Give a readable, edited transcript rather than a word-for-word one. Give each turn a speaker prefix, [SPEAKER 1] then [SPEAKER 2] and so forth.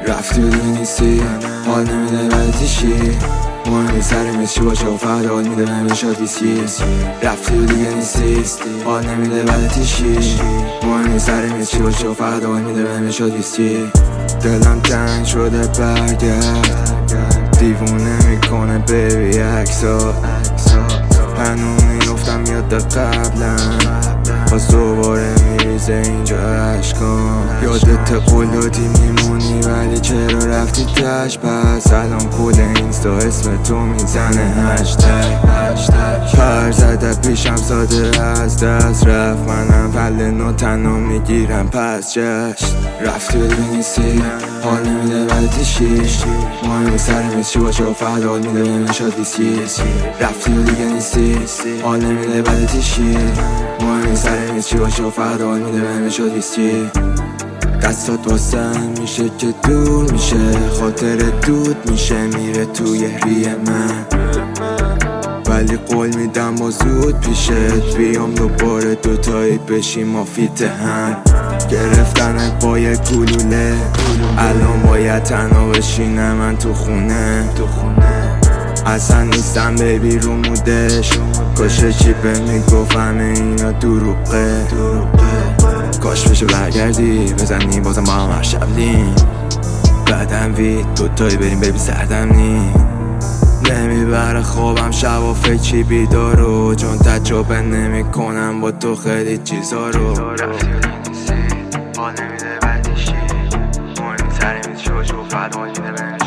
[SPEAKER 1] رفتی و دیگه نیستی، حال نمیده بدت چی، مهمی سر میز چی باشه و فقط حال میده بهم شاد ویسکی. رفتی و دیگه نیستی، حال نمیده بدت چی، مهمی سر میز چی باشه و فقط حال میده بهم شاد ویسکی. دلم تنگ شده برگرد، دیوونه میکنه بیبی عکسا، هنوز میفتم یاد قبلا، باز دوباره میریزه اینجا عشقام. یادت قول دادی میمونی ولی چرا رفتی تش، پس الان کل اینستا اسم تو میزنه هشتگ. پر زده پیشم ساده از دست رفت، منم ولنو تنها میگیرم پس جشن. رفتی و دیگه نیستی، حال نمیده بدت چی، مهمی سر میز چی باشه و فقط حال میده بهم شاد ویسکی. رفتی و دیگه نیستی، حال نمیده بدت چی، مهمی سر میز چی باشه و فقط حال میده بهم شاد ویسکی. دستات واسم میشه که دور میشه، خاطر دود میشه میره توی ریه من، ولی قول میدم با زود پیشت بیام دوباره دوتایی بشیم ما فیت هم. گرفتنت با یک گلوله، الان باید تنها بشینم من تو خونه، اصلا نیستم بیبی رو مودش، کاشه چی به میگفتم اینا دروغه، کاش بشه برگردی بزنی بازم با هم هر شب لین، بعدم وید دوتایی بریم بیبی سردم نی، نمیبره خوابم شب و فکری بیدارو، چون تجربه نمی کنم با تو خیلی چیزا رو. رفتی و نیستی، حال نمیده بدی چی، مهمی سر میز چی باشه و فقط حال میده